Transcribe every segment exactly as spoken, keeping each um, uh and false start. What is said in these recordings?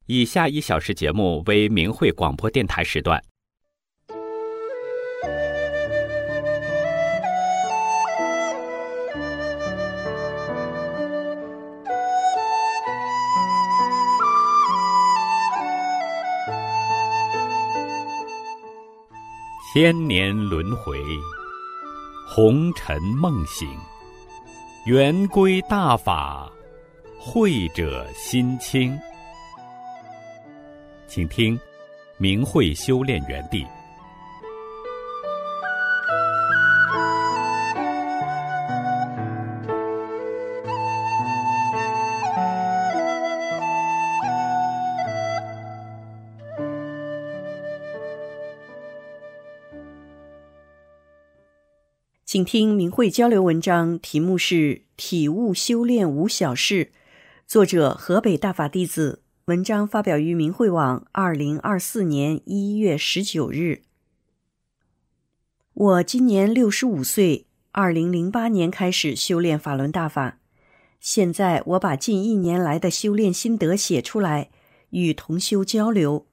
以下一小时节目为明慧广播电台时段。千年轮回，红尘梦醒，圆规大法，慧者心清。请听明慧修炼园地。 请听明慧交流文章，题目是体悟修炼无小事，作者河北大法弟子，文章发表于明慧网二零二四年一月十九日。我今年六十五岁，二零零八年开始修炼法轮大法，现在我把近一年来的修炼心得写出来，与同修交流。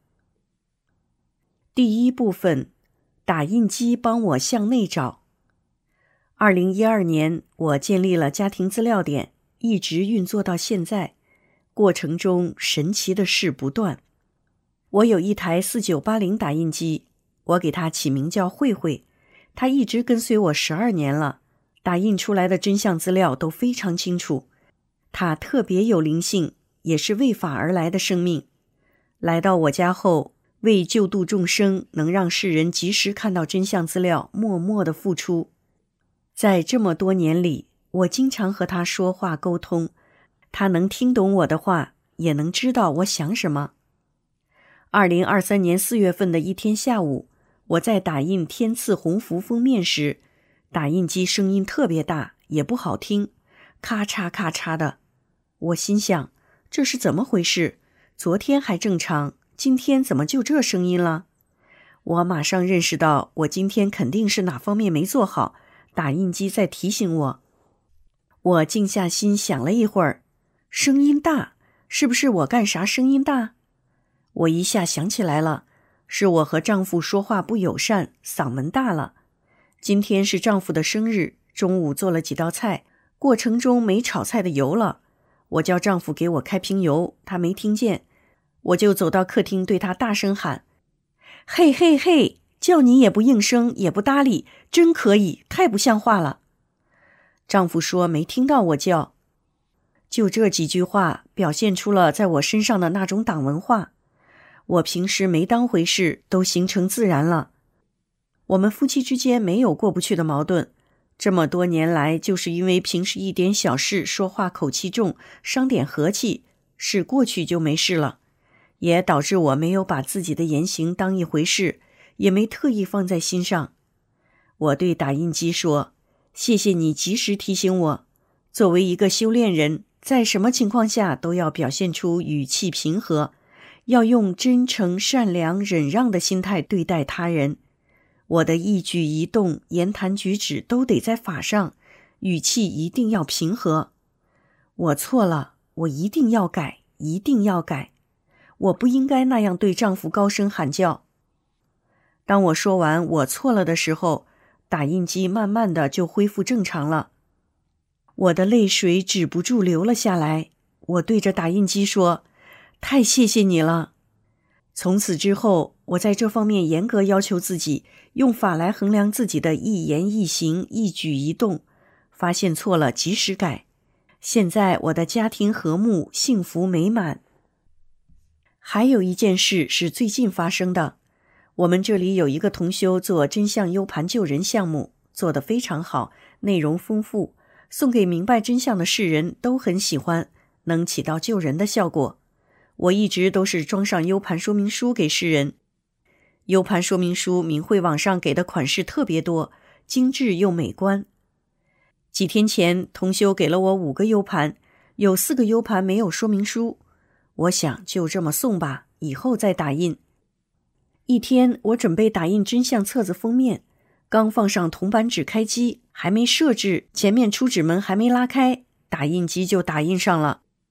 第一部分，打印机帮我向内找。二零一二年，我建立了家庭资料点，一直运作到现在，过程中神奇的事不断。我有一台四九八零打印机，我给它起名叫慧慧，它一直跟随我十二年了，打印出来的真相资料都非常清楚。它特别有灵性，也是为法而来的生命。来到我家后，为救度众生，能让世人及时看到真相资料，默默的付出。在这么多年里，我经常和他说话沟通，他能听懂我的话，也能知道我想什么。二零二三年四月份的一天下午，我在打印天赐鸿福封面时，打印机声音特别大，也不好听，咔嚓咔嚓的。我心想，这是怎么回事？昨天还正常，今天怎么就这声音了？我马上认识到，我今天肯定是哪方面没做好，打印机在提醒我。我静下心想了一会儿，声音大，是不是我干啥声音大？我一下想起来了，是我和丈夫说话不友善，嗓门大了。今天是丈夫的生日，中午做了几道菜，过程中没炒菜的油了。我叫丈夫给我开瓶油，他没听见，我就走到客厅对他大声喊：嘿嘿嘿，叫你也不应声，也不搭理，真可以，太不像话了。丈夫说没听到我叫。就这几句话表现出了在我身上的那种党文化，我平时没当回事，都形成自然了。我们夫妻之间没有过不去的矛盾，这么多年来就是因为平时一点小事说话口气重，伤点和气，事过去就没事了，也导致我没有把自己的言行当一回事，也没特意放在心上。我对打印机说，谢谢你及时提醒我，作为一个修炼人，在什么情况下都要表现出语气平和，要用真诚、善良、忍让的心态对待他人。我的一举一动、言谈举止都得在法上，语气一定要平和。我错了，我一定要改，一定要改。我不应该那样对丈夫高声喊叫。当我说完我错了的时候，打印机慢慢的就恢复正常了。我的泪水止不住流了下来，我对着打印机说，太谢谢你了。从此之后，我在这方面严格要求自己，用法来衡量自己的一言一行、一举一动，发现错了及时改。现在我的家庭和睦、幸福美满。还有一件事是最近发生的，我们这里有一个同修做真相 U 盘救人项目，做得非常好，内容丰富，送给明白真相的世人都很喜欢，能起到救人的效果。我一直都是装上 U 盘说明书给世人。U 盘说明书明慧网上给的款式特别多，精致又美观。几天前，同修给了我五个 U 盘，有四个 U 盘没有说明书。我想就这么送吧，以后再打印。一天，我准备打印真相册子封面，刚放上铜板纸开机，还没设置，前面出纸门还没拉开，打印机就打印上了。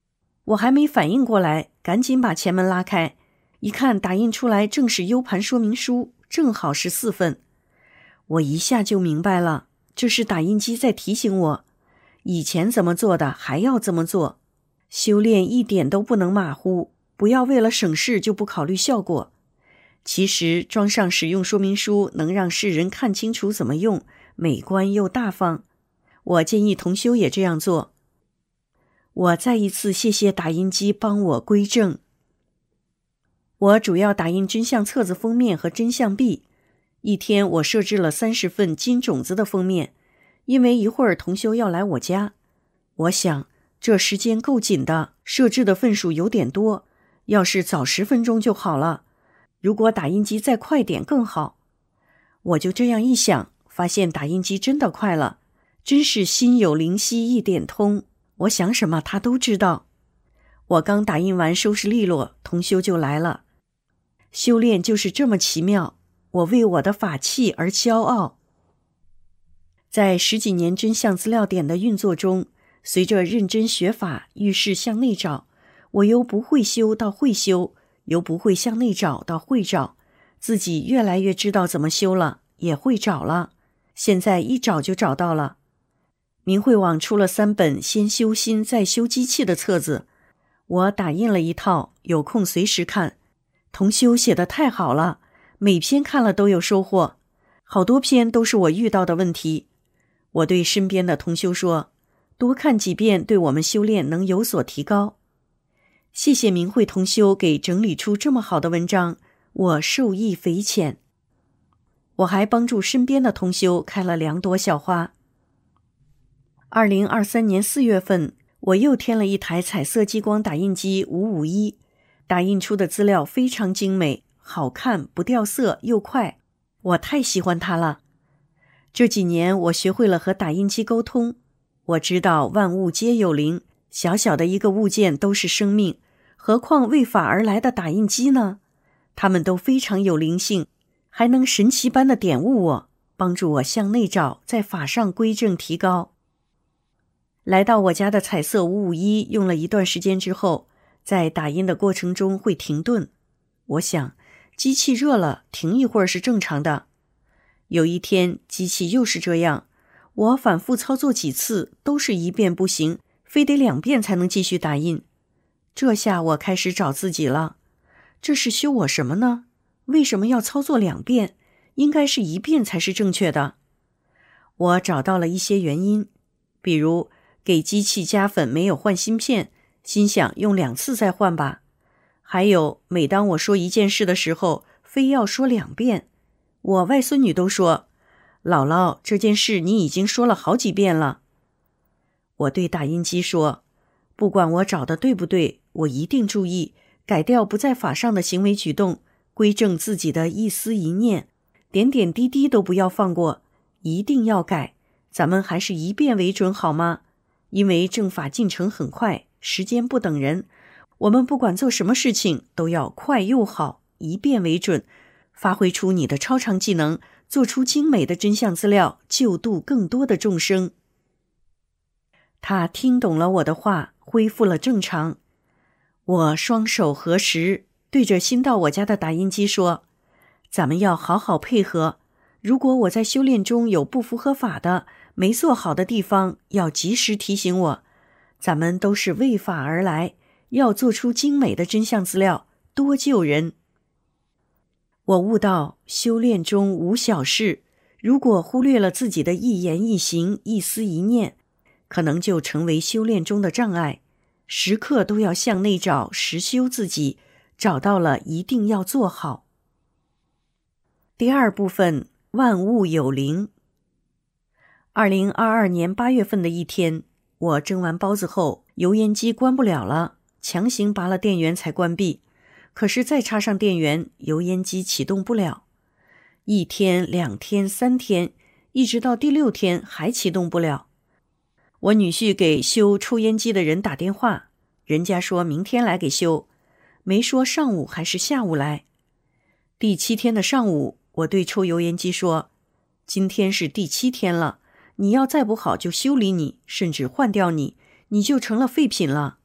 我还没反应过来，赶紧把前门拉开，一看打印出来正是 U 盘说明书，正好是四份。我一下就明白了，这是打印机在提醒我，以前怎么做的还要这么做，修炼一点都不能马虎，不要为了省事就不考虑效果。其实装上使用说明书能让世人看清楚怎么用，美观又大方。我建议同修也这样做。我再一次谢谢打印机帮我归正。我主要打印真相册子封面和真相壁，一天我设置了三十份金种子的封面，因为一会儿同修要来我家。我想这时间够紧的，设置的份数有点多，要是早十分钟就好了，如果打印机再快点更好。我就这样一想，发现打印机真的快了，真是心有灵犀一点通，我想什么他都知道。我刚打印完收拾利落，同修就来了。修炼就是这么奇妙，我为我的法器而骄傲。在十几年真相资料点的运作中，随着认真学法，遇事向内找，我由不会修到会修，由不会向内找到会找，自己越来越知道怎么修了，也会找了，现在一找就找到了。明慧网出了三本先修心再修机器的册子，我打印了一套，有空随时看。同修写得太好了，每篇看了都有收获，好多篇都是我遇到的问题。我对身边的同修说，多看几遍对我们修炼能有所提高。谢谢明慧同修给整理出这么好的文章，我受益匪浅。我还帮助身边的同修开了两朵小花。二零二三年四月份，我又添了一台彩色激光打印机五五一，打印出的资料非常精美，好看，不掉色，又快，我太喜欢它了。这几年我学会了和打印机沟通，我知道万物皆有灵，小小的一个物件都是生命，何况为法而来的打印机呢？它们都非常有灵性，还能神奇般的点悟我，帮助我向内找，在法上归正提高。来到我家的彩色五五一用了一段时间之后，在打印的过程中会停顿，我想机器热了，停一会儿是正常的。有一天机器又是这样，我反复操作几次都是一遍不行，非得两遍才能继续打印。这下我开始找自己了，这是修我什么呢？为什么要操作两遍？应该是一遍才是正确的。我找到了一些原因，比如给机器加粉没有换芯片，心想用两次再换吧。还有每当我说一件事的时候，非要说两遍。我外孙女都说，姥姥，这件事你已经说了好几遍了。我对打印机说，不管我找的对不对，我一定注意改掉不在法上的行为举动，归正自己的一思一念，点点滴滴都不要放过，一定要改。咱们还是一遍为准好吗？因为正法进程很快，时间不等人，我们不管做什么事情都要快又好，一遍为准，发挥出你的超常技能，做出精美的真相资料，救度更多的众生。他听懂了我的话，恢复了正常。我双手合十，对着新到我家的打印机说，咱们要好好配合，如果我在修炼中有不符合法的，没做好的地方，要及时提醒我，咱们都是为法而来，要做出精美的真相资料，多救人。我悟到修炼中无小事，如果忽略了自己的一言一行、一思一念，可能就成为修炼中的障碍。时刻都要向内找，实修自己，找到了一定要做好。第二部分，万物有灵。二零二二年八月份的一天，我蒸完包子后，油烟机关不了了，强行拔了电源才关闭。可是再插上电源，油烟机启动不了。一天、两天、三天，一直到第六天还启动不了。我女婿给修抽烟机的人打电话，人家说明天来给修，没说上午还是下午来。第七天的上午，我对抽油烟机说，今天是第七天了，你要再不好就修理你，甚至换掉你，你就成了废品了。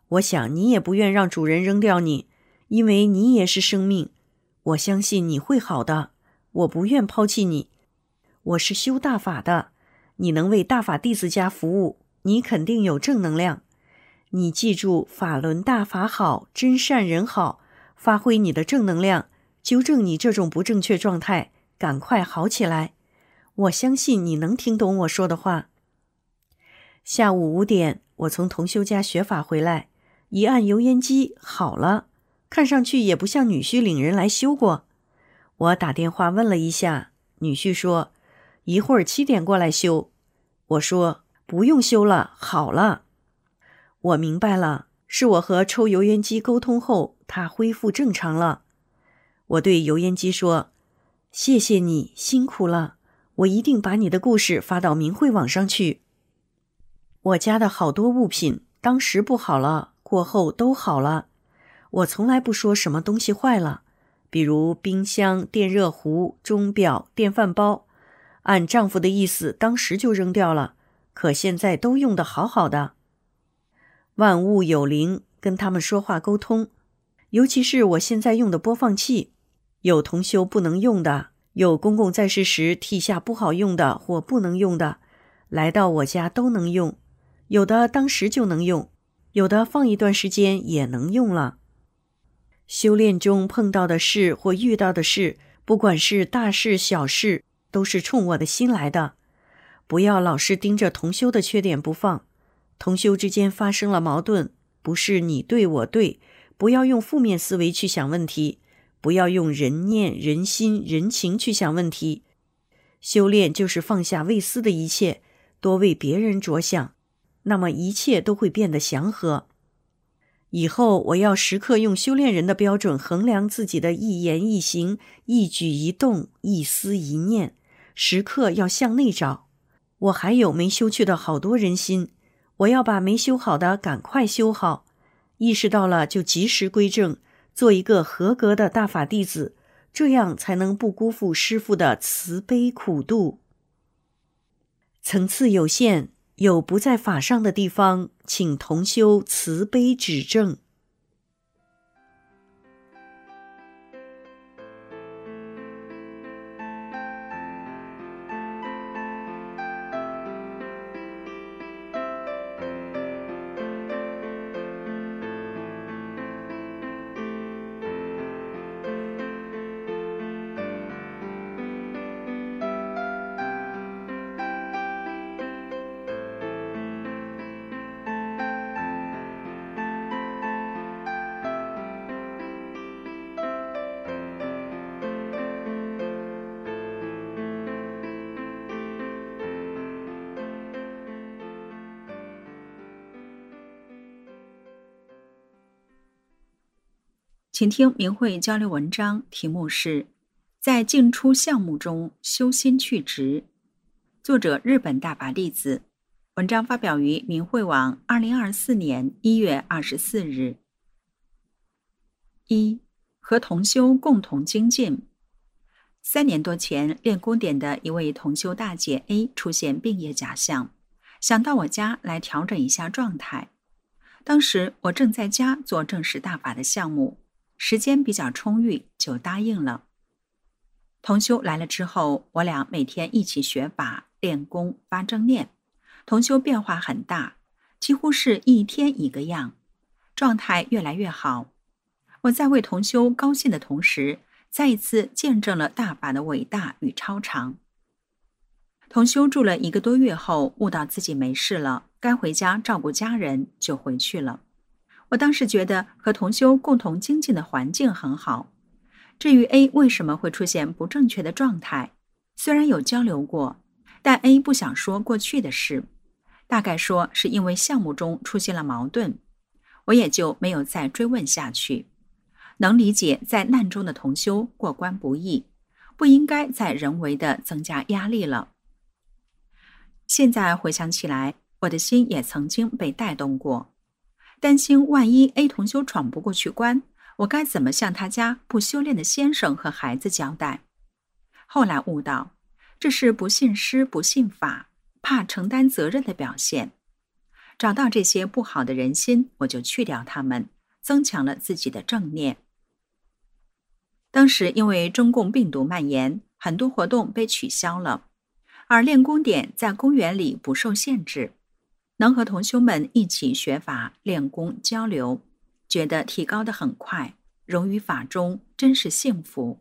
我想你也不愿让主人扔掉你，因为你也是生命。我相信你会好的，我不愿抛弃你。我是修大法的，你能为大法弟子家服务，你肯定有正能量。你记住，法轮大法好，真善人好，发挥你的正能量，纠正你这种不正确状态，赶快好起来。我相信你能听懂我说的话。下午五点，我从同修家学法回来，一按油烟机，好了，看上去也不像女婿领人来修过。我打电话问了一下，女婿说一会儿七点过来修。我说不用修了，好了。我明白了，是我和抽油烟机沟通后，它恢复正常了。我对油烟机说，谢谢你，辛苦了，我一定把你的故事发到明慧网上去。我家的好多物品当时不好了，过后都好了。我从来不说什么东西坏了，比如冰箱、电热壶、钟表、电饭煲，按丈夫的意思当时就扔掉了，可现在都用得好好的。万物有灵，跟他们说话沟通，尤其是我现在用的播放器，有同修不能用的，有公公在世时替下不好用的或不能用的，来到我家都能用，有的当时就能用，有的放一段时间也能用了。修炼中碰到的事或遇到的事，不管是大事小事，都是冲我的心来的。不要老是盯着同修的缺点不放，同修之间发生了矛盾，不是你对我对，不要用负面思维去想问题，不要用人念、人心、人情去想问题。修炼就是放下为私的一切，多为别人着想，那么一切都会变得祥和。以后我要时刻用修炼人的标准衡量自己的一言一行、一举一动、一思一念，时刻要向内找。我还有没修去的好多人心，我要把没修好的赶快修好，意识到了就及时归正，做一个合格的大法弟子，这样才能不辜负师父的慈悲苦度。层次有限，有不在法上的地方，请同修慈悲指正。 请听明慧交流文章，题目是在进出项目中修心去执，作者日本大法弟子，文章发表于明慧网二零二四年一月二十四日。一、和同修共同精进。三年多前，练功点的一位同修大姐 A 出现病业假象，想到我家来调整一下状态。当时我正在家做正式大法的项目，时间比较充裕，就答应了。同修来了之后，我俩每天一起学法、练功、发正念。同修变化很大，几乎是一天一个样，状态越来越好。我在为同修高兴的同时，再一次见证了大法的伟大与超常。同修住了一个多月后，悟到自己没事了，该回家照顾家人，就回去了。我当时觉得和同修共同精进的环境很好。至于 A 为什么会出现不正确的状态，虽然有交流过，但 A 不想说过去的事，大概说是因为项目中出现了矛盾，我也就没有再追问下去。能理解在难中的同修过关不易，不应该再人为的增加压力了。现在回想起来，我的心也曾经被带动过，担心万一 A 同修闯不过去关，我该怎么向他家不修炼的先生和孩子交代？后来悟到，这是不信师不信法，怕承担责任的表现。 找到这些不好的人心，我就去掉它们，增强了自己的正念。当时因为中共病毒蔓延，很多活动被取消了，而练功点在公园里不受限制，能和同修们一起学法、练功、交流，觉得提高得很快，融于法中，真是幸福。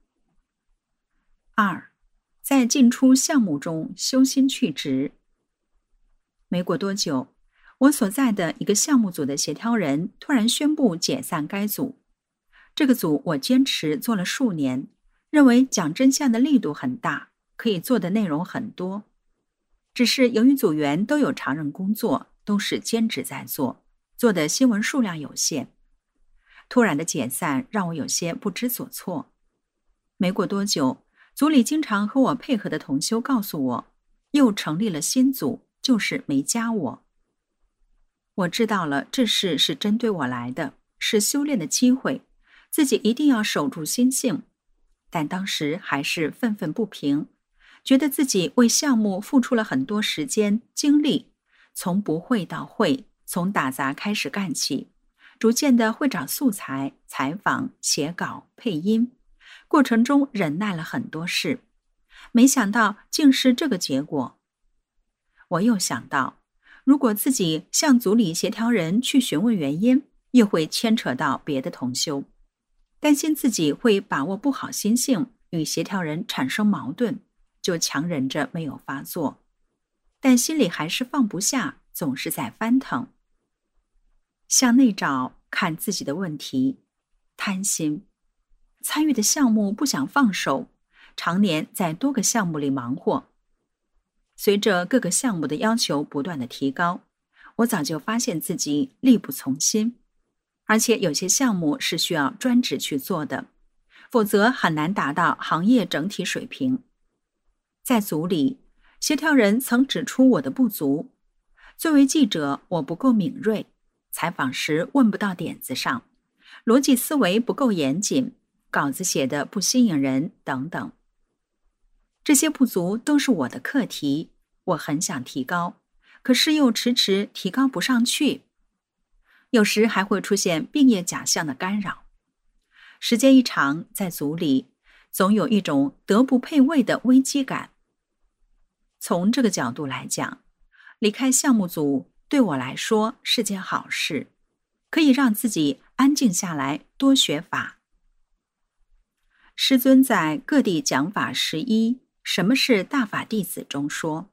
二，在进出项目中修心去执。没过多久，我所在的一个项目组的协调人突然宣布解散该组。这个组我坚持做了数年，认为讲真相的力度很大，可以做的内容很多。只是由于组员都有常人工作，都是兼职在做，做的新闻数量有限。突然的解散让我有些不知所措。没过多久，组里经常和我配合的同修告诉我，又成立了新组，就是没加我。我知道了，这事是针对我来的，是修炼的机会，自己一定要守住心性。但当时还是愤愤不平，觉得自己为项目付出了很多时间精力，从不会到会，从打杂开始干起，逐渐的会找素材、采访、写稿、配音，过程中忍耐了很多事，没想到竟是这个结果。我又想到，如果自己向组里协调人去询问原因，又会牵扯到别的同修，担心自己会把握不好心性，与协调人产生矛盾，就强忍着没有发作，但心里还是放不下，总是在翻腾。向内找，看自己的问题，贪心，参与的项目不想放手，常年在多个项目里忙活。随着各个项目的要求不断的提高，我早就发现自己力不从心，而且有些项目是需要专职去做的，否则很难达到行业整体水平。在组里，协调人曾指出我的不足，作为记者，我不够敏锐，采访时问不到点子上，逻辑思维不够严谨，稿子写得不吸引人等等。这些不足都是我的课题，我很想提高，可是又迟迟提高不上去。有时还会出现病业假象的干扰。时间一长，在组里总有一种德不配位的危机感。从这个角度来讲，离开项目组对我来说是件好事，可以让自己安静下来，多学法。师尊在各地讲法十一什么是大法弟子中说，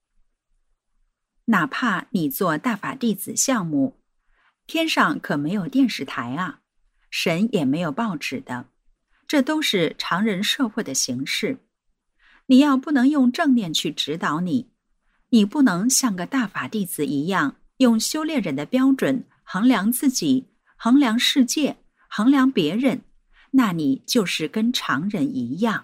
哪怕你做大法弟子项目，天上可没有电视台啊，神也没有报纸的，这都是常人社会的形式。你要不能用正念去指导你，你不能像个大法弟子一样，用修炼人的标准衡量自己，衡量世界，衡量别人，那你就是跟常人一样。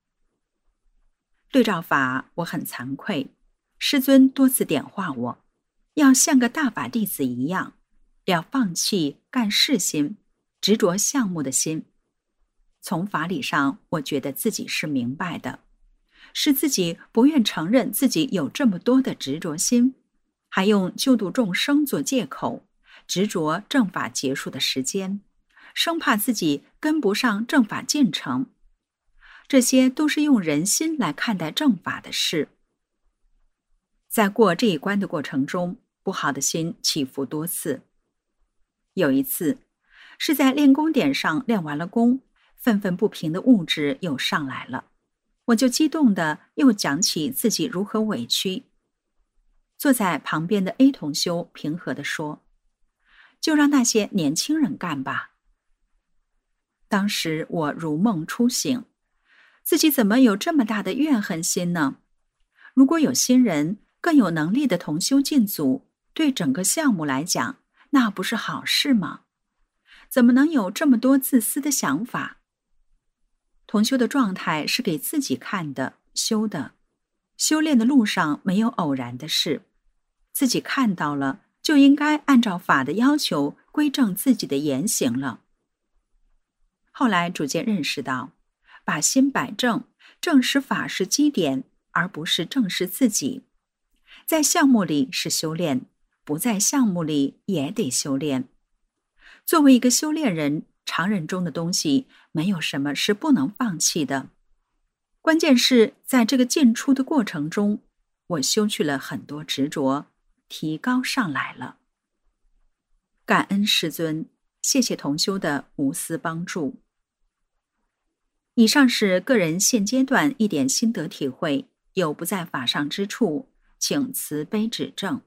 对照法，我很惭愧，师尊多次点化我，要像个大法弟子一样，要放弃干事心，执着项目的心。从法理上，我觉得自己是明白的，是自己不愿承认自己有这么多的执着心，还用救度众生做借口，执着正法结束的时间，生怕自己跟不上正法进程。这些都是用人心来看待正法的事。在过这一关的过程中，不好的心起伏多次。有一次，是在练功点上练完了功，愤愤不平的物质又上来了，我就激动地又讲起自己如何委屈。坐在旁边的 A 同修平和地说，就让那些年轻人干吧。当时我如梦初醒，自己怎么有这么大的怨恨心呢？如果有新人更有能力的同修进组，对整个项目来讲，那不是好事吗？怎么能有这么多自私的想法？同修的状态是给自己看的，修的。修炼的路上没有偶然的事，自己看到了，就应该按照法的要求规正自己的言行了。后来逐渐认识到，把心摆正，正视法是基点，而不是正视自己。在项目里是修炼，不不在项目里也得修炼。作为一个修炼人，常人中的东西没有什么是不能放弃的。关键是在这个进出的过程中，我修去了很多执着，提高上来了。感恩师尊，谢谢同修的无私帮助。以上是个人现阶段一点心得体会，有不在法上之处，请慈悲指正。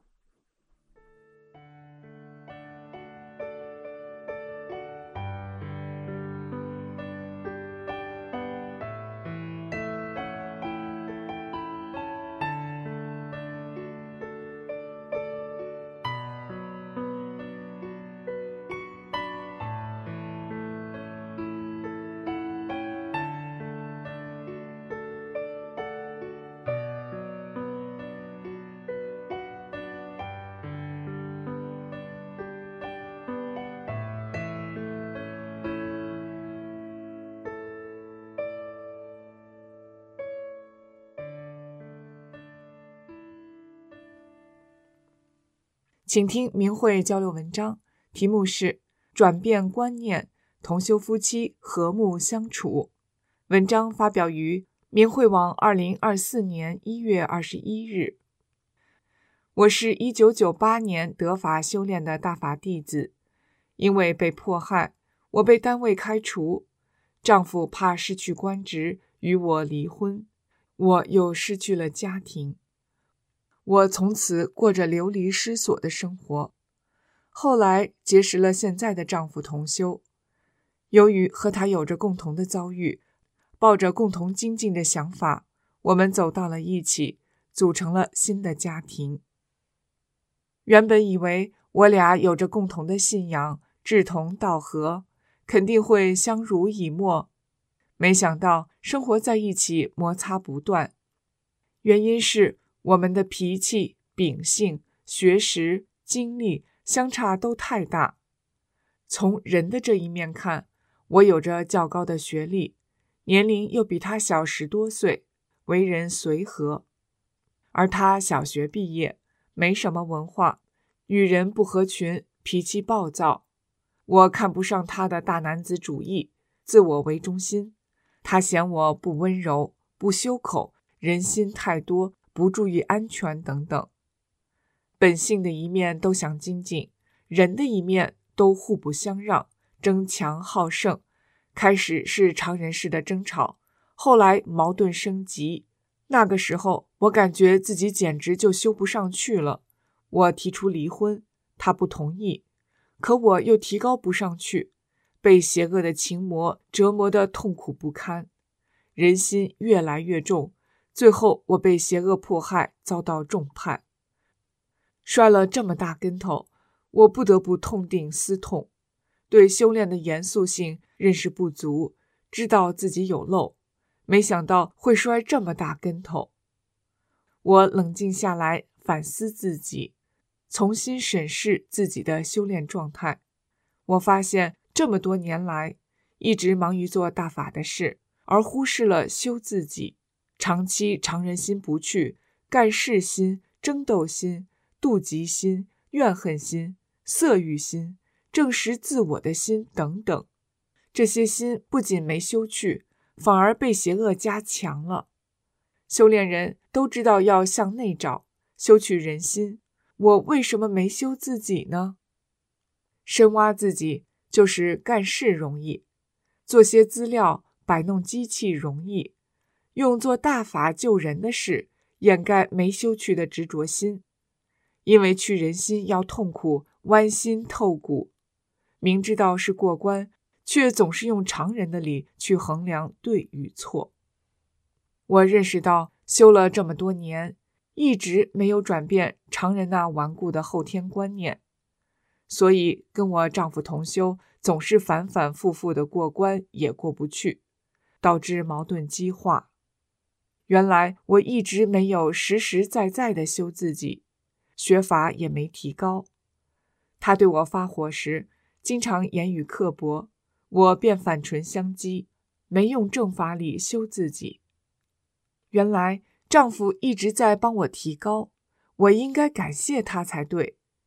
请听明慧交流文章，题目是转变观念，同修夫妻和睦相处。文章发表于明慧网二零二四年一月二十一日。我是一九九八年得法修炼的大法弟子，因为被迫害，我被单位开除，丈夫怕失去官职，与我离婚，我又失去了家庭。我从此过着流离失所的生活。后来结识了现在的丈夫同修，由于和他有着共同的遭遇，抱着共同精进的想法，我们走到了一起，组成了新的家庭。原本以为我俩有着共同的信仰，志同道合，肯定会相濡以沫，没想到生活在一起摩擦不断。原因是我们的脾气、秉性、学识、经历相差都太大。从人的这一面看，我有着较高的学历，年龄又比他小十多岁，为人随和。而他小学毕业，没什么文化，与人不合群，脾气暴躁。我看不上他的大男子主义，自我为中心。他嫌我不温柔，不修口，人心太多，不注意安全等等。本性的一面都想精进，人的一面都互不相让，争强好胜。开始是常人式的争吵，后来矛盾升级。那个时候我感觉自己简直就修不上去了。我提出离婚，他不同意，可我又提高不上去，被邪恶的情魔折磨得痛苦不堪，人心越来越重。最后我被邪恶迫害，遭到重判。摔了这么大跟头，我不得不痛定思痛，对修炼的严肃性认识不足，知道自己有漏，没想到会摔这么大跟头。我冷静下来，反思自己，重新审视自己的修炼状态。我发现这么多年来，一直忙于做大法的事，而忽视了修自己。长期常人心不去，干事心、争斗心、妒忌心、怨恨心、色欲心、证实自我的心等等，这些心不仅没修去，反而被邪恶加强了。修炼人都知道要向内找，修去人心，我为什么没修自己呢？深挖自己就是干事容易，做些资料摆弄机器容易，用做大法救人的事掩盖没修去的执着心。因为去人心要痛苦，剜心透骨，明知道是过关，却总是用常人的理去衡量对与错。我认识到修了这么多年，一直没有转变常人那顽固的后天观念，所以跟我丈夫同修总是反反复复的过关也过不去，导致矛盾激化。原来我一直没有实实在在的修自己，学法也没提高。他对我发火时，经常言语刻薄，我便反唇相讥，没用正法理修自己。原来丈夫一直在帮我提高，我应该感谢他才对。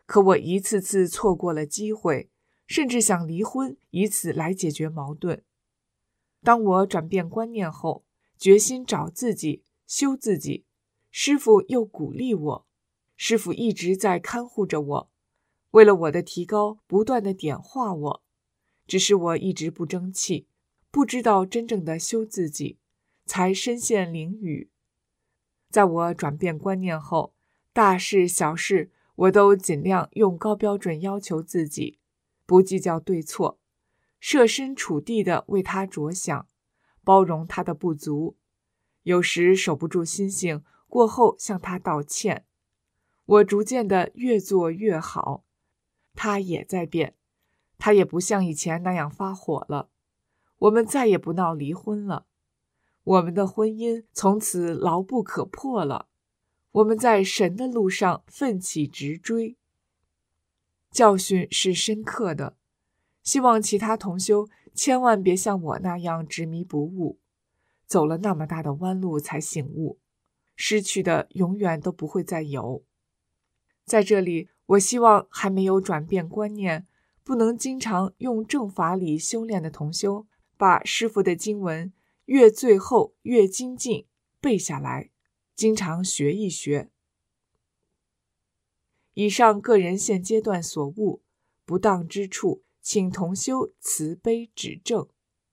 可我一次次错过了机会，甚至想离婚，以此来解决矛盾。当我转变观念后，决心找自己，修自己，师父又鼓励我。师父一直在看护着我，为了我的提高，不断地点化我。只是我一直不争气，不知道真正的修自己，才身陷囹圄。在我转变观念后，大事小事我都尽量用高标准要求自己，不计较对错，设身处地地为他着想，包容他的不足。有时守不住心性，过后向他道歉。我逐渐的越做越好，他也在变，他也不像以前那样发火了。我们再也不闹离婚了，我们的婚姻从此牢不可破了。我们在神的路上奋起直追。教训是深刻的，希望其他同修千万别像我那样执迷不悟，走了那么大的弯路才醒悟，失去的永远都不会再有。在这里，我希望还没有转变观念，不能经常用正法理修炼的同修，把师父的经文越最后越精进背下来，经常学一学。以上个人现阶段所悟不当之处，请同修慈悲指正。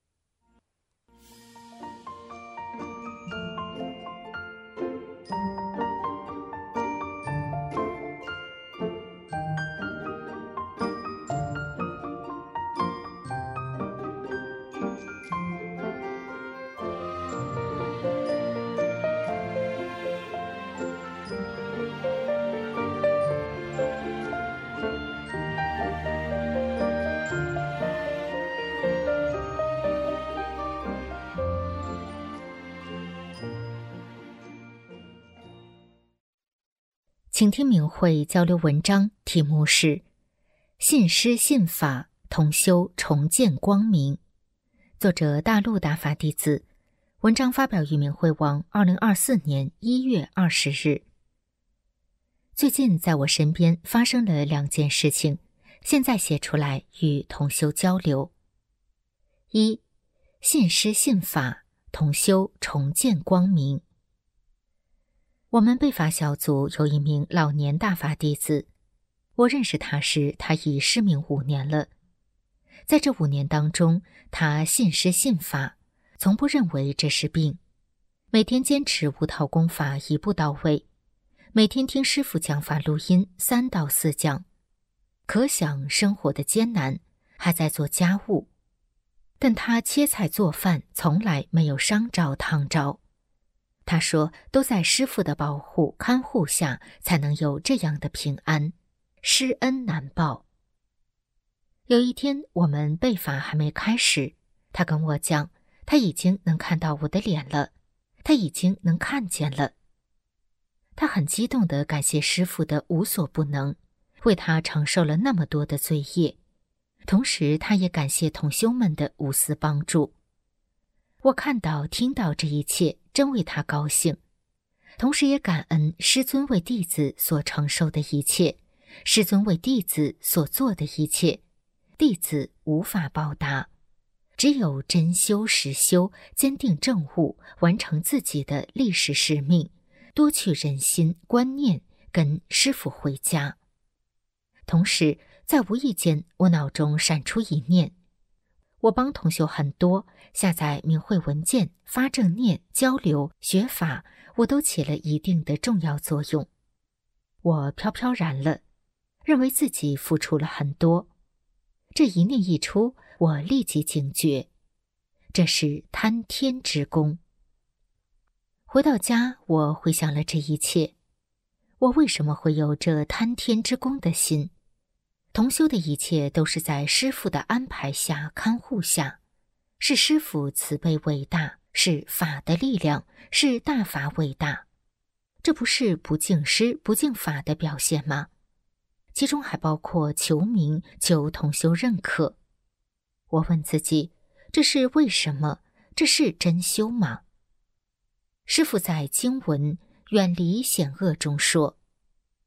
请听明慧交流文章，题目是信师信法，同修重见光明，作者大陆大法弟子，文章发表于明慧网二零二四年一月二十日。最近在我身边发生了两件事情，现在写出来与同修交流。一，信师信法，同修重见光明。我们备法小组有一名老年大法弟子，我认识他时，他已失明五年了。在这五年当中，他信师信法，从不认为这是病，每天坚持五套功法一步到位，每天听师父讲法录音三到四讲，可想生活的艰难，还在做家务，但他切菜做饭从来没有伤着烫着。他说，都在师父的保护看护下，才能有这样的平安，施恩难报。有一天，我们备法还没开始，他跟我讲，他已经能看到我的脸了，他已经能看见了。他很激动地感谢师父的无所不能，为他承受了那么多的罪业，同时他也感谢同修们的无私帮助。我看到听到这一切，真为他高兴，同时也感恩师尊为弟子所承受的一切，师尊为弟子所做的一切，弟子无法报答，只有真修实修，坚定正悟，完成自己的历史使命，多去人心观念，跟师父回家。同时在无意间，我脑中闪出一念，我帮同修很多，下载明慧文件，发正念，交流学法，我都起了一定的重要作用。我飘飘然了，认为自己付出了很多。这一念一出，我立即警觉，这是贪天之功。回到家，我回想了这一切，我为什么会有这贪天之功的心？同修的一切都是在师父的安排下看护下，是师父慈悲伟大，是法的力量，是大法伟大。这不是不敬师不敬法的表现吗？其中还包括求名求同修认可。我问自己，这是为什么？这是真修吗？师父在经文远离险恶中说，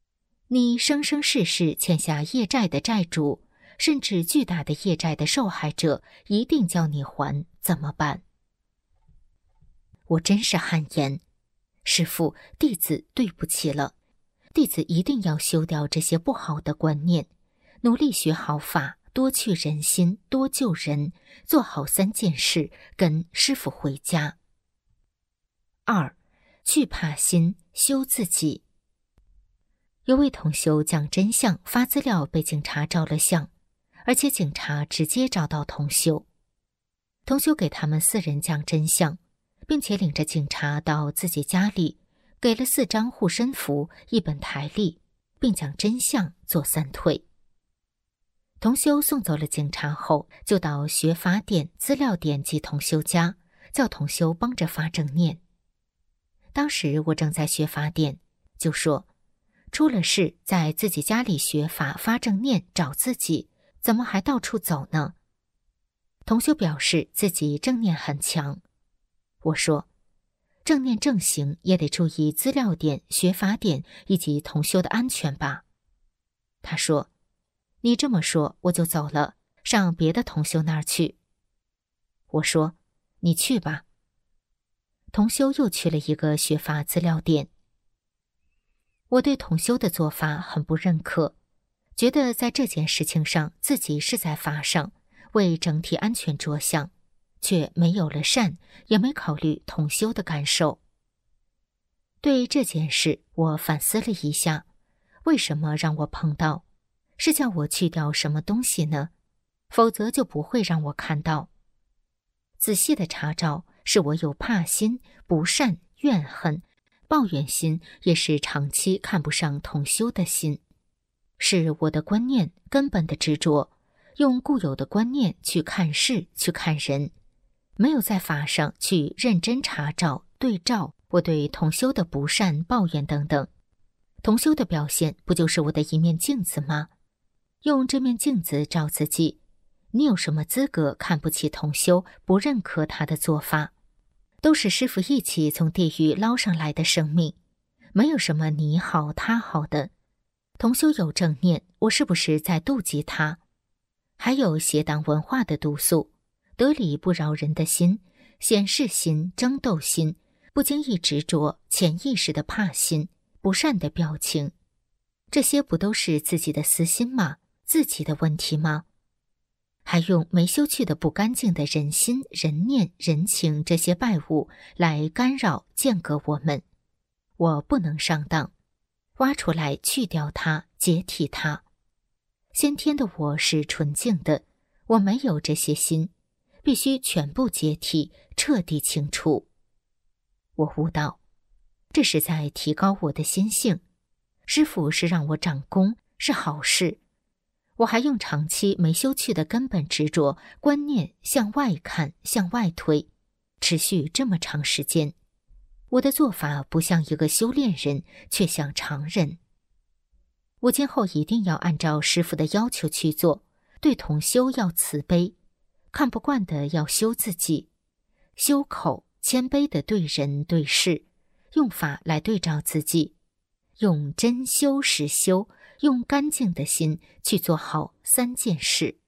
你生生世世欠下业债的债主，甚至巨大的业债的受害者，一定叫你还，怎么办？我真是汗颜。师父，弟子对不起了。弟子一定要修掉这些不好的观念，努力学好法，多去人心，多救人，做好三件事，跟师父回家。二，去怕心，修自己。有位同修讲真相发资料被警察照了相，而且警察直接找到同修。同修给他们四人讲真相，并且领着警察到自己家里，给了四张护身符、一本台历，并将真相做三退。同修送走了警察后，就到学法点、资料点及同修家，叫同修帮着发正念。当时我正在学法点，就说出了事在自己家里学法发正念找自己，怎么还到处走呢？同修表示自己正念很强。我说正念正行也得注意资料点、学法点以及同修的安全吧。他说你这么说我就走了，上别的同修那儿去。我说你去吧。同修又去了一个学法资料点。我对同修的做法很不认可，觉得在这件事情上自己是在法上为整体安全着想，却没有了善，也没考虑同修的感受。对这件事我反思了一下，为什么让我碰到？是叫我去掉什么东西呢？否则就不会让我看到。仔细的查找，是我有怕心、不善、怨恨、抱怨心，也是长期看不上同修的心，是我的观念根本的执着，用固有的观念去看事、去看人，没有在法上去认真查找、对照我对同修的不善、抱怨等等。同修的表现不就是我的一面镜子吗？用这面镜子照自己，你有什么资格看不起同修，不认可他的做法？都是师父一起从地狱捞上来的生命，没有什么你好他好的。同修有正念，我是不是在妒忌他？还有邪党文化的毒素，得理不饶人的心，显示心、争斗心，不经意执着、潜意识的怕心、不善的表情，这些不都是自己的私心吗？自己的问题吗？还用没修去的不干净的人心、人念、人情这些败物来干扰、间隔我们。我不能上当，挖出来去掉它，解体它。先天的我是纯净的，我没有这些心，必须全部解体，彻底清除。我悟道，这是在提高我的心性。师父是让我长功，是好事。我还用长期没修去的根本执着观念向外看，向外推，持续这么长时间。我的做法不像一个修炼人，却像常人。我今后一定要按照师父的要求去做，对同修要慈悲，看不惯的要修自己，修口谦卑的对人对事，用法来对照自己，用真修实修，用干净的心去做好三件事。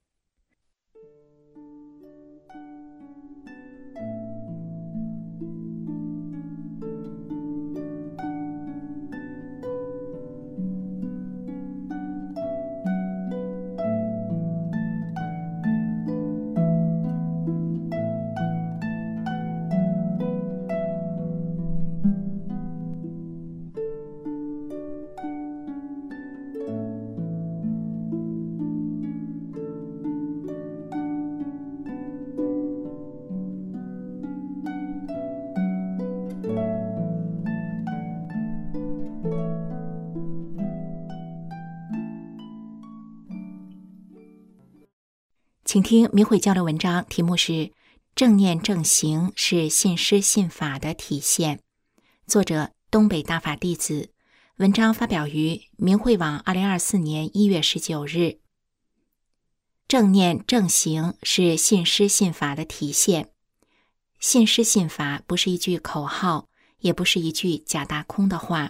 请听明慧交流文章，题目是正念正行是信师信法的体现，作者东北大法弟子，文章发表于明慧网二零二四年一月十九日。正念正行是信师信法的体现，信师信法不是一句口号，也不是一句假大空的话，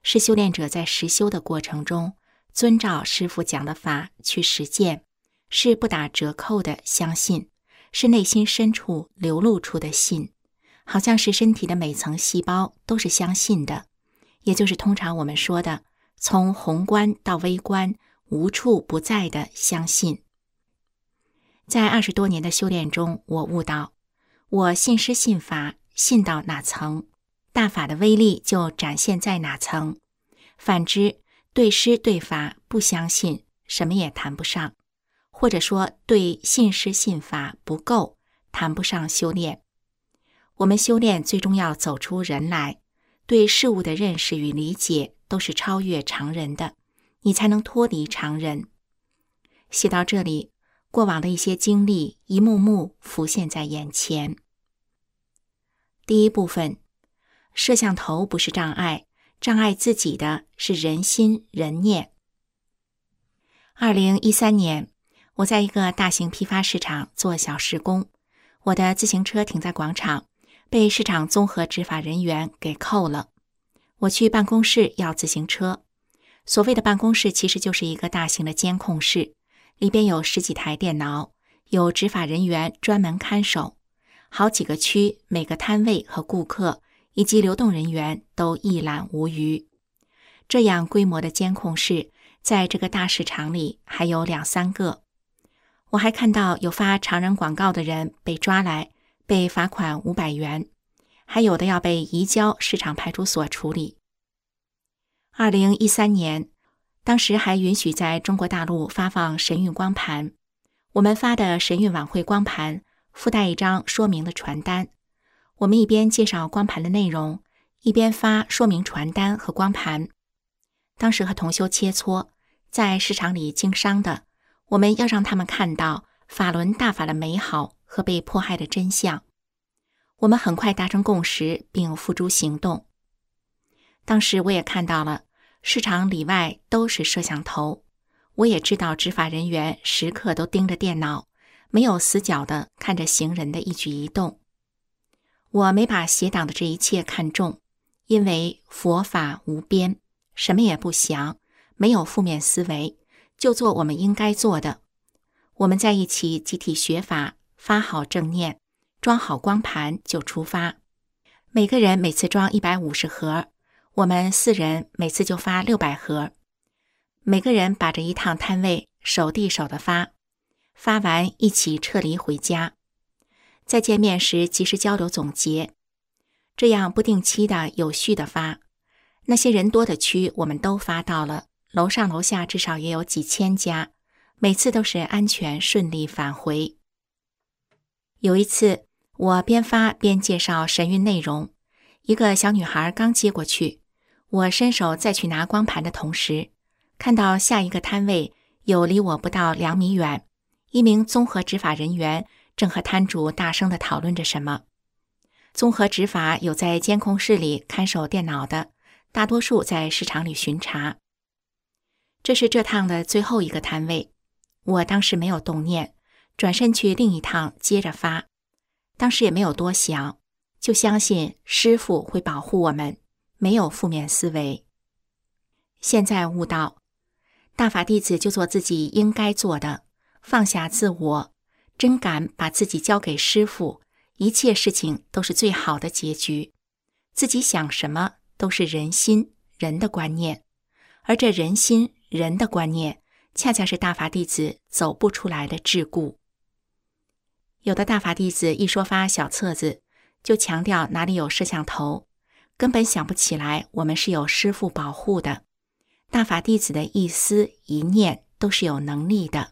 是修炼者在实修的过程中遵照师父讲的法去实践，是不打折扣的相信，是内心深处流露出的信，好像是身体的每层细胞都是相信的，也就是通常我们说的从宏观到微观无处不在的相信。在二十多年的修炼中，我悟到，我信师信法，信到哪层，大法的威力就展现在哪层。反之，对师对法不相信，什么也谈不上，或者说对信师信法不够，谈不上修炼。我们修炼最终要走出人来，对事物的认识与理解都是超越常人的，你才能脱离常人。写到这里，过往的一些经历一幕幕浮现在眼前。第一部分，摄像头不是障碍，障碍自己的是人心人念。二零一三年，我在一个大型批发市场做小时工，我的自行车停在广场，被市场综合执法人员给扣了。我去办公室要自行车，所谓的办公室其实就是一个大型的监控室，里边有十几台电脑，有执法人员专门看守，好几个区，每个摊位和顾客以及流动人员都一览无余。这样规模的监控室，在这个大市场里还有两三个。我还看到有发常人广告的人被抓来，被罚款五百元，还有的要被移交市场派出所处理。二零一三年，当时还允许在中国大陆发放神韵光盘，我们发的神韵晚会光盘附带一张说明的传单，我们一边介绍光盘的内容，一边发说明传单和光盘。当时和同修切磋，在市场里经商的，我们要让他们看到法轮大法的美好和被迫害的真相。我们很快达成共识并付诸行动。当时我也看到了市场里外都是摄像头，我也知道执法人员时刻都盯着电脑，没有死角地看着行人的一举一动。我没把邪党的这一切看重，因为佛法无边，什么也不想，没有负面思维，就做我们应该做的。我们在一起集体学法，发好正念，装好光盘就出发。每个人每次装一百五十盒，我们四人每次就发六百盒。每个人把这一趟摊位手递手的发，发完一起撤离回家。在见面时及时交流总结，这样不定期的有序的发。那些人多的区我们都发到了，楼上楼下至少也有几千家，每次都是安全顺利返回。有一次，我边发边介绍神韵内容，一个小女孩刚接过去，我伸手再去拿光盘的同时，看到下一个摊位有离我不到两米远，一名综合执法人员正和摊主大声地讨论着什么。综合执法有在监控室里看守电脑的，大多数在市场里巡查。这是这趟的最后一个摊位，我当时没有动念，转身去另一趟接着发。当时也没有多想，就相信师父会保护我们，没有负面思维。现在悟到，大法弟子就做自己应该做的，放下自我，真敢把自己交给师父，一切事情都是最好的结局。自己想什么都是人心人的观念，而这人心人的观念恰恰是大法弟子走不出来的桎梏。有的大法弟子一说发小册子，就强调哪里有摄像头，根本想不起来我们是有师父保护的。大法弟子的一思一念都是有能力的。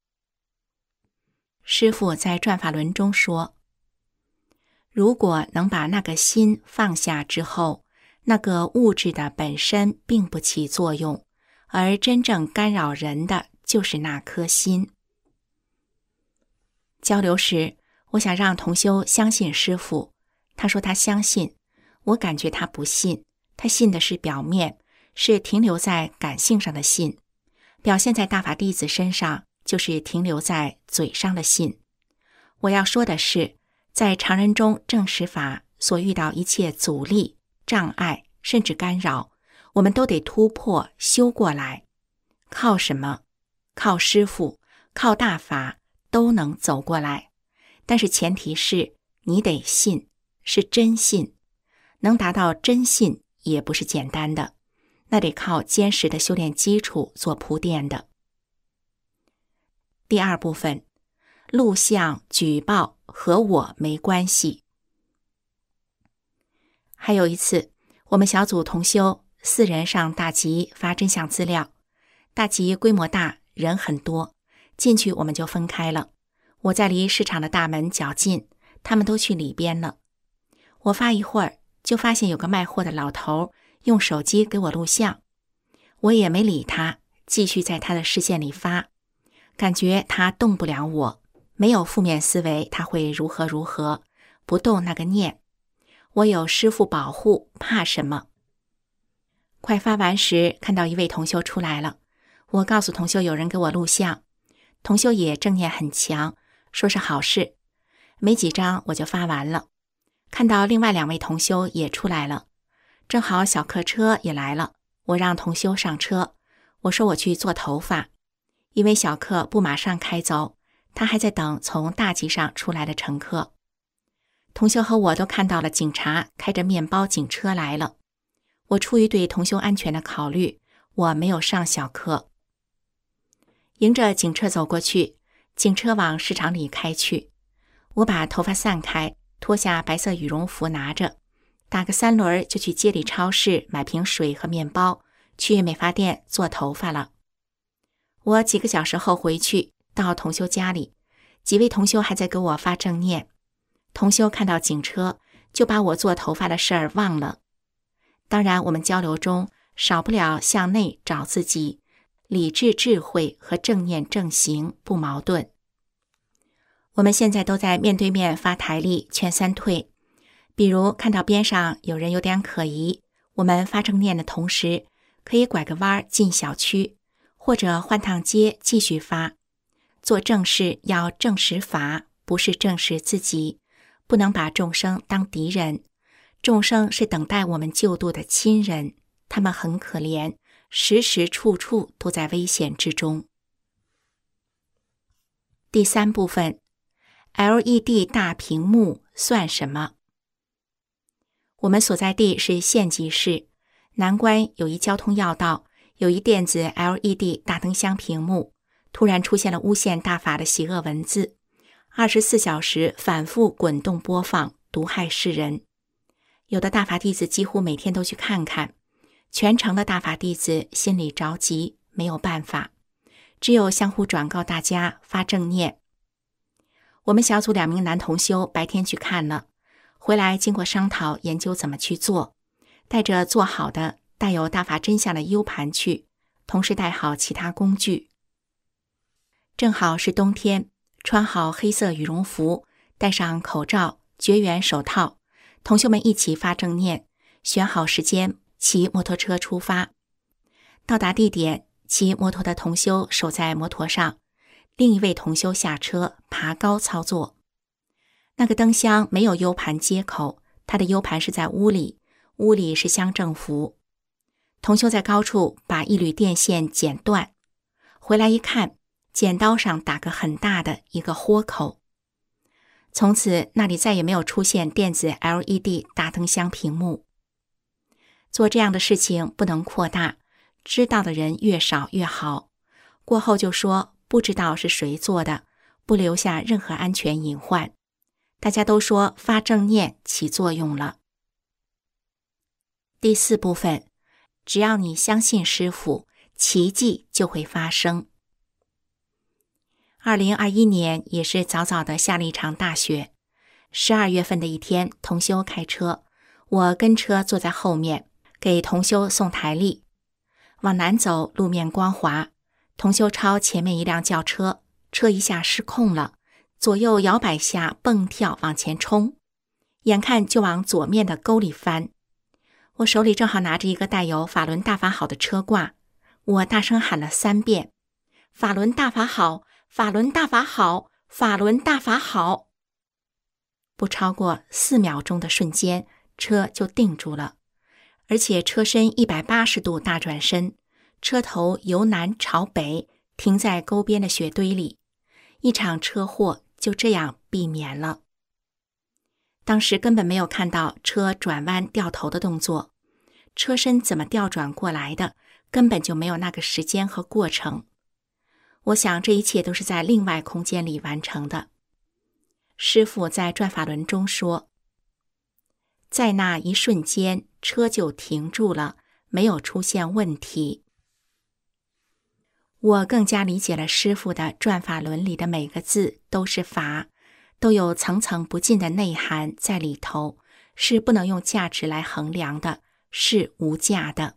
师父在转法轮中说，如果能把那个心放下之后，那个物质的本身并不起作用，而真正干扰人的就是那颗心。交流时，我想让同修相信师父，他说他相信，我感觉他不信，他信的是表面，是停留在感性上的信，表现在大法弟子身上就是停留在嘴上的信。我要说的是，在常人中证实法所遇到一切阻力、障碍甚至干扰， 我们都得突破修过来。靠什么？靠师父，靠大法，都能走过来。但是前提是你得信，是真信。能达到真信也不是简单的，那得靠坚实的修炼基础做铺垫的。第二部分，录像举报和我没关系。还有一次，我们小组同修四人上大集发真相资料，大集规模大，人很多，进去我们就分开了。我在离市场的大门较近，他们都去里边了。我发一会儿，就发现有个卖货的老头用手机给我录像，我也没理他，继续在他的视线里发，感觉他动不了我，没有负面思维，他会如何如何，不动那个念。我有师父保护，怕什么？快发完时，看到一位同修出来了，我告诉同修有人给我录像，同修也正念很强，说是好事。没几张我就发完了，看到另外两位同修也出来了，正好小客车也来了，我让同修上车，我说我去做头发，因为小客不马上开走，他还在等从大集上出来的乘客。同修和我都看到了警察开着面包警车来了，我出于对同修安全的考虑，我没有上小客。迎着警车走过去，警车往市场里开去，我把头发散开，脱下白色羽绒服拿着，打个三轮就去街里超市买瓶水和面包，去美发店做头发了。我几个小时后回去，到同修家里，几位同修还在给我发正念。同修看到警车，就把我做头发的事儿忘了。当然我们交流中少不了向内找自己，理智智慧和正念正行不矛盾。我们现在都在面对面发台历劝三退，比如看到边上有人有点可疑，我们发正念的同时可以拐个弯进小区，或者换趟街继续发。做正事要正视法，不是正视自己，不能把众生当敌人，众生是等待我们救度的亲人，他们很可怜，时时处处都在危险之中。第三部分， L E D 大屏幕算什么？我们所在地是县级市，南关有一交通要道，有一电子 L E D 大灯箱屏幕，突然出现了诬陷大法的邪恶文字，二十四小时反复滚动播放，毒害世人。有的大法弟子几乎每天都去看看，全城的大法弟子心里着急，没有办法，只有相互转告大家发正念。我们小组两名男同修白天去看了，回来经过商讨研究怎么去做，带着做好的带有大法真相的 U 盘去，同时带好其他工具。正好是冬天，穿好黑色羽绒服，戴上口罩，绝缘手套，同修们一起发正念，选好时间骑摩托车出发。到达地点，骑摩托的同修守在摩托上，另一位同修下车爬高操作。那个灯箱没有 U 盘接口，它的 U 盘是在屋里，屋里是乡政府。同修在高处把一缕电线剪断，回来一看，剪刀上打个很大的一个豁口。从此那里再也没有出现电子 L E D 大灯箱屏幕。做这样的事情不能扩大，知道的人越少越好。过后就说不知道是谁做的，不留下任何安全隐患。大家都说发正念起作用了。第四部分，只要你相信师父，奇迹就会发生。二零二一年也是早早的下了一场大雪。十二月份的一天，同修开车，我跟车坐在后面，给同修送台历。往南走，路面光滑，同修超前面一辆轿车，车一下失控了，左右摇摆下蹦跳往前冲，眼看就往左面的沟里翻。我手里正好拿着一个带有法轮大法好的车挂，我大声喊了三遍：法轮大法好，法轮大法好，法轮大法好。不超过四秒钟的瞬间，车就定住了， 而且车身一百八十度大转身，车头由南朝北停在沟边的雪堆里，一场车祸就这样避免了。当时根本没有看到车转弯掉头的动作，车身怎么调转过来的，根本就没有那个时间和过程。我想这一切都是在另外空间里完成的。师父在转法轮中说，在那一瞬间，车就停住了，没有出现问题。我更加理解了师父的转法轮里的每个字都是法，都有层层不尽的内涵在里头，是不能用价值来衡量的，是无价的。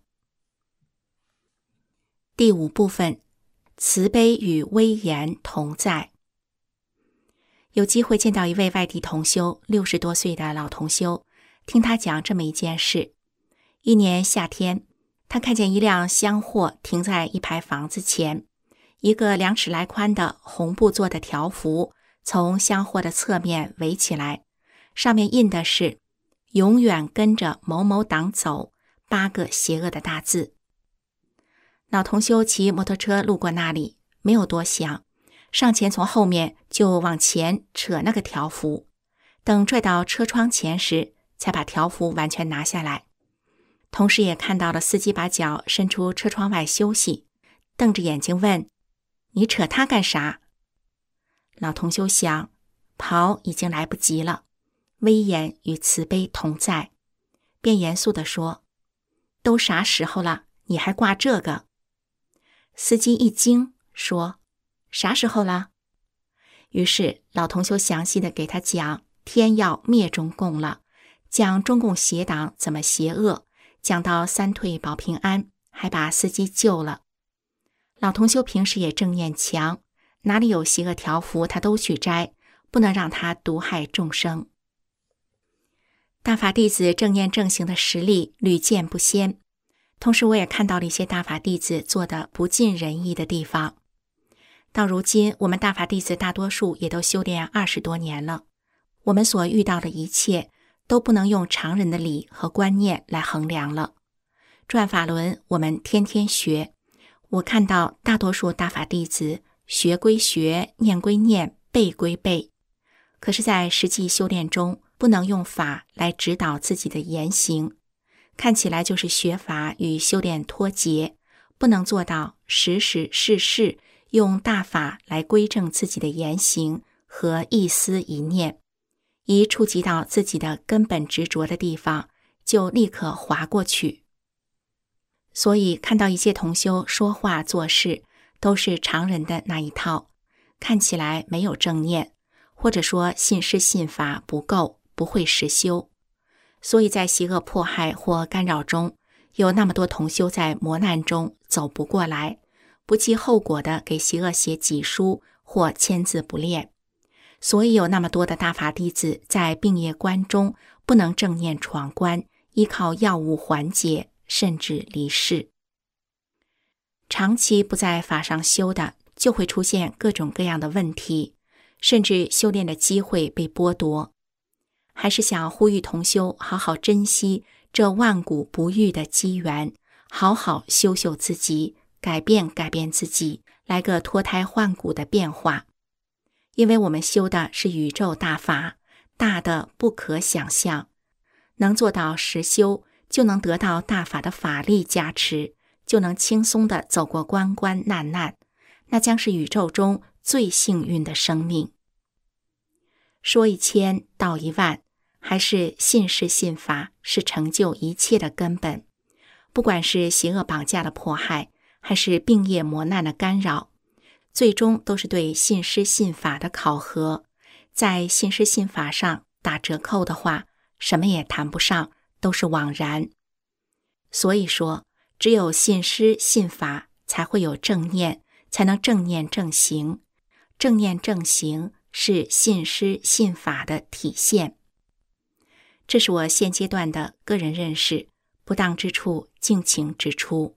第五部分，慈悲与威严同在。有机会见到一位外地同修，六十多岁的老同修，听他讲这么一件事。一年夏天，他看见一辆厢货停在一排房子前，一个两尺来宽的红布做的条幅从厢货的侧面围起来，上面印的是永远跟着某某党走八个邪恶的大字。老同修骑摩托车路过那里，没有多想，上前从后面就往前扯那个条幅，等拽到车窗前时，才把条幅完全拿下来。同时也看到了司机把脚伸出车窗外休息，瞪着眼睛问，你扯他干啥？老同修想，跑已经来不及了，威严与慈悲同在，便严肃地说，都啥时候了，你还挂这个？司机一惊，说，啥时候了？于是老同修详细的给他讲天要灭中共了，讲中共邪党怎么邪恶，讲到三退保平安，还把司机救了。老同修平时也正念强，哪里有邪恶条幅他都去摘，不能让他毒害众生。大法弟子正念正行的实力屡见不鲜，同时我也看到了一些大法弟子做的不尽人意的地方。到如今，我们大法弟子大多数也都修炼二十多年了，我们所遇到的一切都不能用常人的理和观念来衡量了。转法轮我们天天学，我看到大多数大法弟子学归学，念归念，背归背，可是在实际修炼中不能用法来指导自己的言行，看起来就是学法与修炼脱节，不能做到时时事事用大法来规正自己的言行和一思一念，一触及到自己的根本执着的地方，就立刻划过去。所以看到一些同修说话做事都是常人的那一套，看起来没有正念，或者说信施信法不够，不会实修。所以在邪恶迫害或干扰中，有那么多同修在磨难中走不过来，不计后果的给邪恶写己书或签字不练。所以有那么多的大法弟子在病业关中不能正念闯关，依靠药物缓解，甚至离世。长期不在法上修的，就会出现各种各样的问题，甚至修炼的机会被剥夺。还是想呼吁同修好好珍惜这万古不遇的机缘，好好修修自己，改变改变自己，来个脱胎换骨的变化。因为我们修的是宇宙大法，大的不可想象，能做到实修，就能得到大法的法力加持，就能轻松地走过关关难难，那将是宇宙中最幸运的生命。说一千道一万，还是信施信法是成就一切的根本。不管是邪恶绑架的迫害，还是病业磨难的干扰，最终都是对信施信法的考核。在信施信法上打折扣的话，什么也谈不上，都是枉然。所以说，只有信施信法，才会有正念，才能正念正行。正念正行是信施信法的体现。这是我现阶段的个人认识，不当之处敬请指出。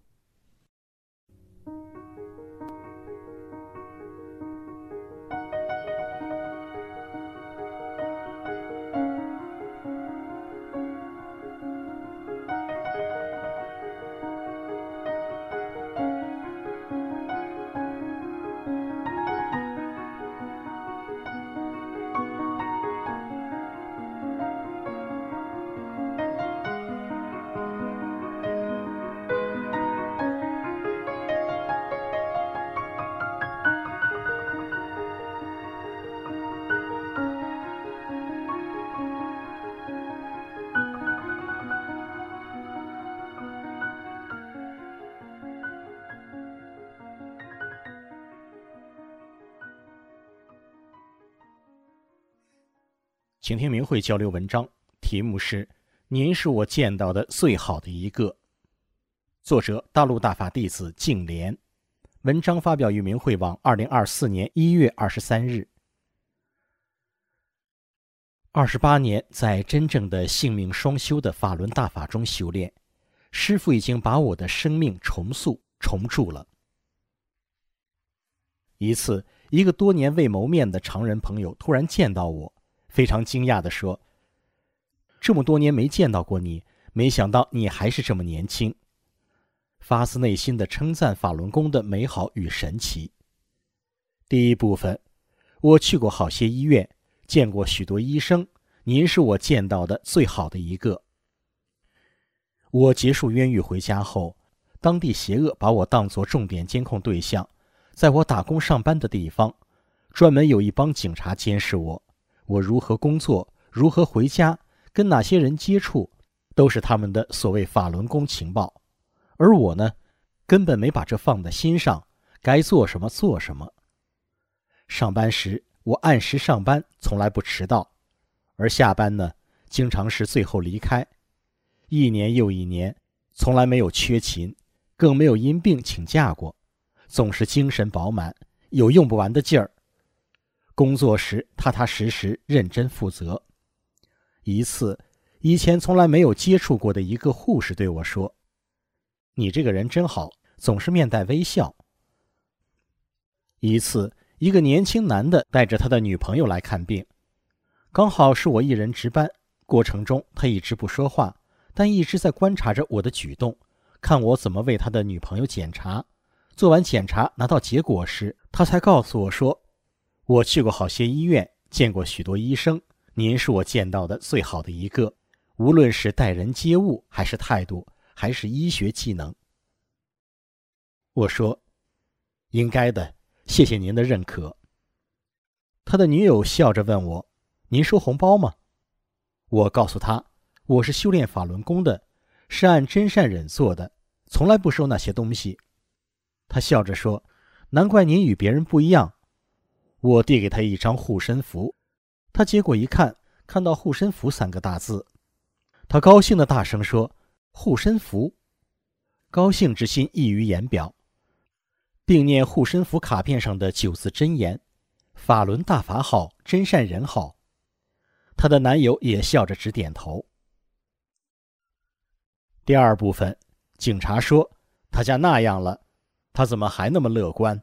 请听明慧交流文章，题目是您是我见到的最好的一个。作者大陆大法弟子净莲，文章发表于明慧网二零二四年一月二十三日。二十八年在真正的性命双修的法轮大法中修炼，师父已经把我的生命重塑重铸了。一次，一个多年未谋面的常人朋友突然见到我，非常惊讶地说：这么多年没见到过你，没想到你还是这么年轻。发自内心地称赞法轮功的美好与神奇。第一部分，我去过好些医院，见过许多医生，您是我见到的最好的一个。我结束冤狱回家后，当地邪恶把我当作重点监控对象，在我打工上班的地方，专门有一帮警察监视我，我如何工作，如何回家，跟哪些人接触，都是他们的所谓法轮功情报。而我呢，根本没把这放在心上，该做什么做什么。上班时我按时上班，从来不迟到，而下班呢，经常是最后离开。一年又一年，从来没有缺勤，更没有因病请假过，总是精神饱满，有用不完的劲儿。工作时踏踏实实，认真负责。一次，以前从来没有接触过的一个护士对我说：你这个人真好，总是面带微笑。一次，一个年轻男的带着他的女朋友来看病，刚好是我一人值班，过程中他一直不说话，但一直在观察着我的举动，看我怎么为他的女朋友检查。做完检查拿到结果时，他才告诉我说：我去过好些医院，见过许多医生，您是我见到的最好的一个，无论是待人接物，还是态度，还是医学技能。我说：应该的，谢谢您的认可。他的女友笑着问我：您收红包吗？我告诉他，我是修炼法轮功的，是按真善忍做的，从来不收那些东西。他笑着说：难怪您与别人不一样。我递给他一张护身符，他接过一看，看到护身符三个大字，他高兴地大声说：护身符！高兴之心溢于言表，并念护身符卡片上的九字真言：法轮大法好，真善人好。她的男友也笑着直点头。第二部分，警察说他家那样了，他怎么还那么乐观？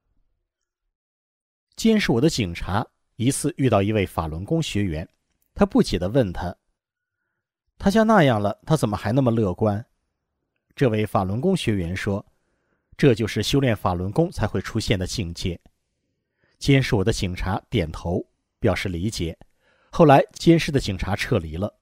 监视我的警察一次遇到一位法轮功学员，他不解地问他：他家那样了，他怎么还那么乐观？这位法轮功学员说：这就是修炼法轮功才会出现的境界。监视我的警察点头表示理解，后来监视的警察撤离了。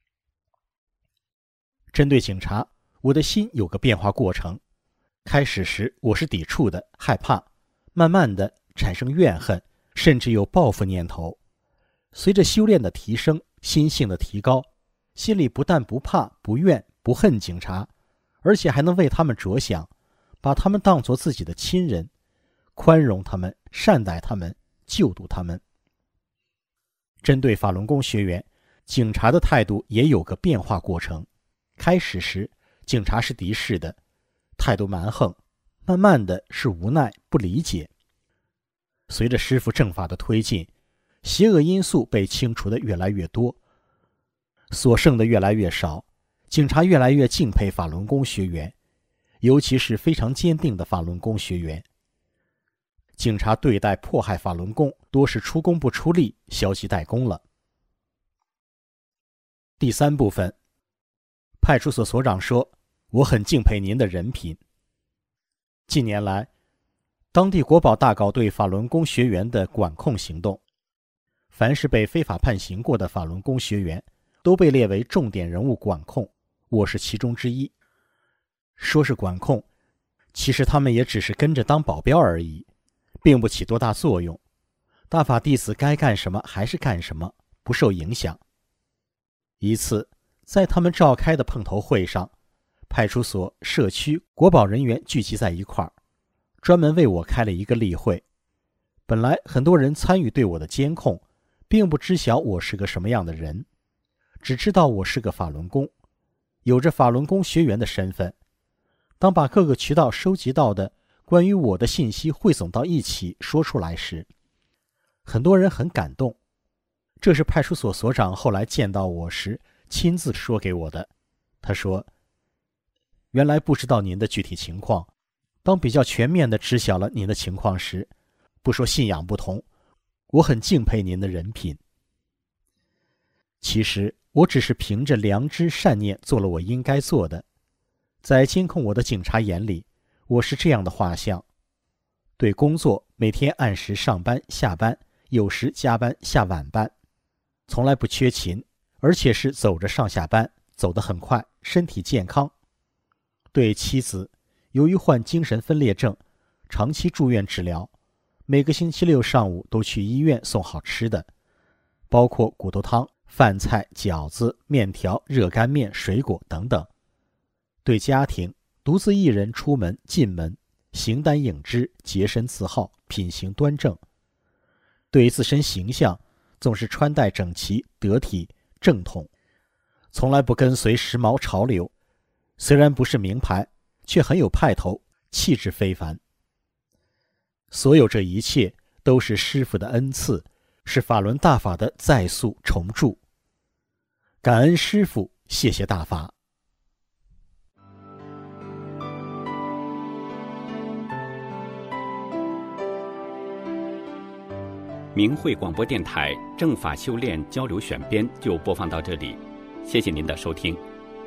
针对警察，我的心有个变化过程。开始时我是抵触的，害怕，慢慢的产生怨恨，甚至有报复念头。随着修炼的提升，心性的提高，心里不但不怕、不怨、不恨警察，而且还能为他们着想，把他们当作自己的亲人，宽容他们，善待他们，救度他们。针对法轮功学员，警察的态度也有个变化过程。开始时，警察是敌视的，态度蛮横，慢慢的是无奈、不理解。随着师父正法的推进，邪恶因素被清除的越来越多，所剩的越来越少，警察越来越敬佩法轮功学员，尤其是非常坚定的法轮功学员。警察对待迫害法轮功多是出工不出力，消极怠工了。第三部分，派出所所长说：我很敬佩您的人品。近年来，当地国保大搞对法轮功学员的管控行动，凡是被非法判刑过的法轮功学员都被列为重点人物管控，我是其中之一。说是管控，其实他们也只是跟着当保镖而已，并不起多大作用。大法弟子该干什么还是干什么，不受影响。一次，在他们召开的碰头会上，派出所、社区、国保人员聚集在一块儿，专门为我开了一个例会。本来很多人参与对我的监控， 并不知晓我是个什么样的人，只知道我是个法轮功，有着法轮功学员的身份。当把各个渠道收集到的关于我的信息汇总到一起说出来时，很多人很感动。这是派出所所长后来见到我时亲自说给我的。他说，原来不知道您的具体情况，当比较全面地知晓了您的情况时，不说信仰不同，我很敬佩您的人品。其实我只是凭着良知善念做了我应该做的。在监控我的警察眼里，我是这样的画像：对工作每天按时上班下班，有时加班下晚班，从来不缺勤，而且是走着上下班，走得很快，身体健康。对妻子，由于患精神分裂症，长期住院治疗，每个星期六上午都去医院送好吃的，包括骨头汤、饭菜、饺子、面条、热干面、水果等等。对家庭，独自一人出门进门，形单影只，洁身自好，品行端正。对自身形象，总是穿戴整齐、得体、正统，从来不跟随时髦潮流。虽然不是名牌，却很有派头，气质非凡。所有这一切都是师父的恩赐，是法轮大法的再塑重铸。感恩师父，谢谢大法。 明慧广播电台正法修炼交流选编就播放到这里，谢谢您的收听。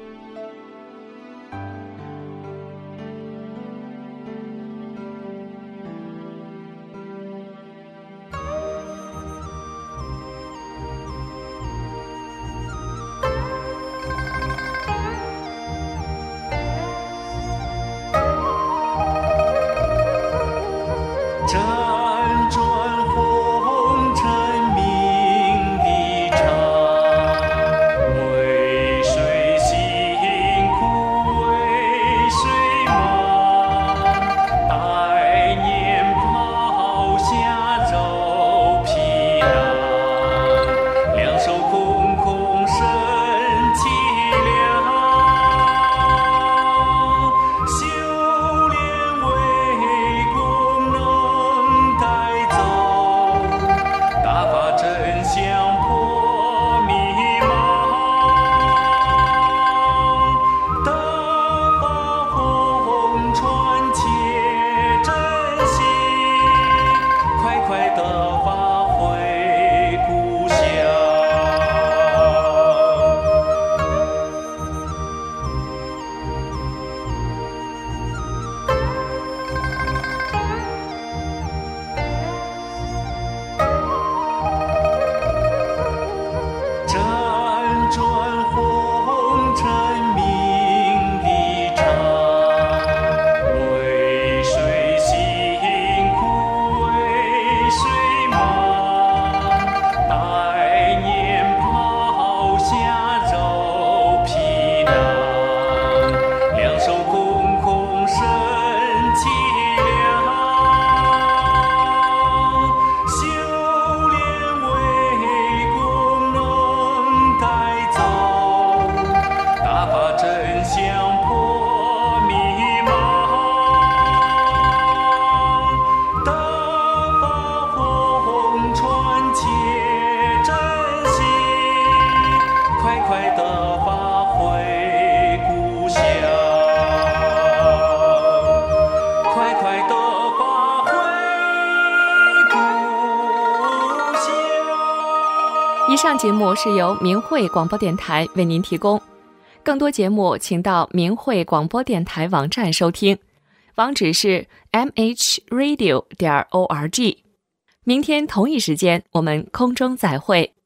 以上节目是由明慧广播电台为您提供，更多节目请到明慧广播电台网站收听，网址是 m h radio 点 org。明天同一时间我们空中再会。